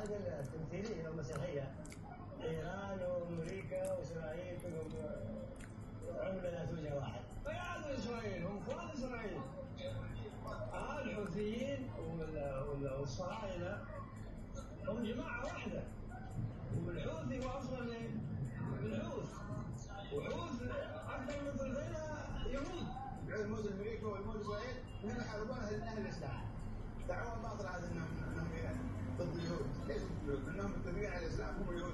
هذه التمثيليه المسيحيه، ايران وامريكا واسرائيل كلهم عمله ذات وجه واحد. فيعادوا اسرائيل، هم اخوان اسرائيل. الحوثيين والصهاينه هم جماعه واحده، والحوثي هو اصلا من حوث، وحوث اكثر من ثلثينها يهود. الموز امريكا والموز اسرائيل هنا يحاربون اهل الاسلام. دعوه باطله هذه انهم ضد اليهود، ليش ضد اليهود؟ انهم متفقين على الاسلام هم اليهود.